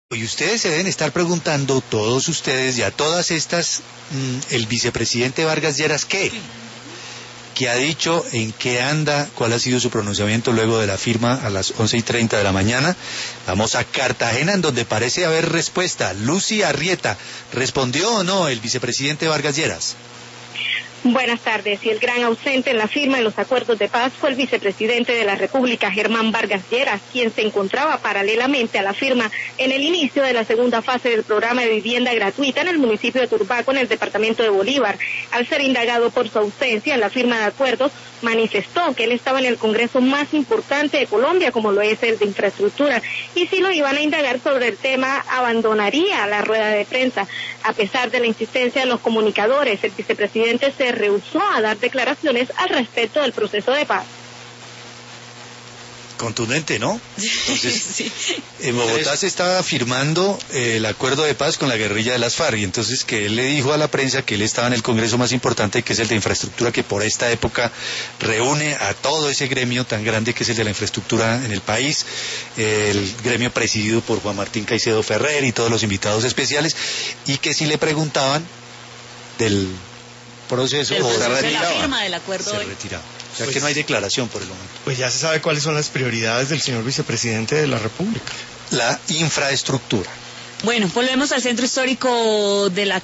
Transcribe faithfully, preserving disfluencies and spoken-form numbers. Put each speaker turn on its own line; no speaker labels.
Y ustedes se deben estar preguntando, todos ustedes y a todas estas, mmm, el vicepresidente Vargas Lleras, ¿qué? ¿Qué ha dicho? ¿En qué anda? ¿Cuál ha sido su pronunciamiento luego de la firma a las once y treinta de la mañana? Vamos a Cartagena, en donde parece haber respuesta. Lucy Arrieta, ¿respondió o no el vicepresidente Vargas Lleras?
Buenas tardes. Y el gran ausente en la firma de los acuerdos de paz fue el vicepresidente de la República, Germán Vargas Lleras, quien se encontraba paralelamente a la firma en el inicio de la segunda fase del programa de vivienda gratuita en el municipio de Turbaco, en el departamento de Bolívar. Al ser indagado por su ausencia en la firma de acuerdos, manifestó que él estaba en el congreso más importante de Colombia, como lo es el de infraestructura, y si lo iban a indagar sobre el tema, abandonaría la rueda de prensa. A pesar de la insistencia de los comunicadores, el vicepresidente se rehusó a dar declaraciones al respecto del proceso de paz.
Contundente, ¿no? Entonces,
sí.
En Bogotá se estaba firmando eh, el acuerdo de paz con la guerrilla de las FARC, y entonces que él le dijo a la prensa que él estaba en el congreso más importante, que es el de infraestructura, que por esta época reúne a todo ese gremio tan grande que es el de la infraestructura en el país, eh, el gremio presidido por Juan Martín Caicedo Ferrer y todos los invitados especiales, y que si le preguntaban del proceso,
del proceso
o se
de
retiraba,
la firma del acuerdo
se
hoy.
retiraba. O sea
Pues,
que no hay declaración por el momento.
Pues ya se sabe cuáles son las prioridades del señor vicepresidente de la República.
La infraestructura.
Bueno, volvemos al centro histórico de la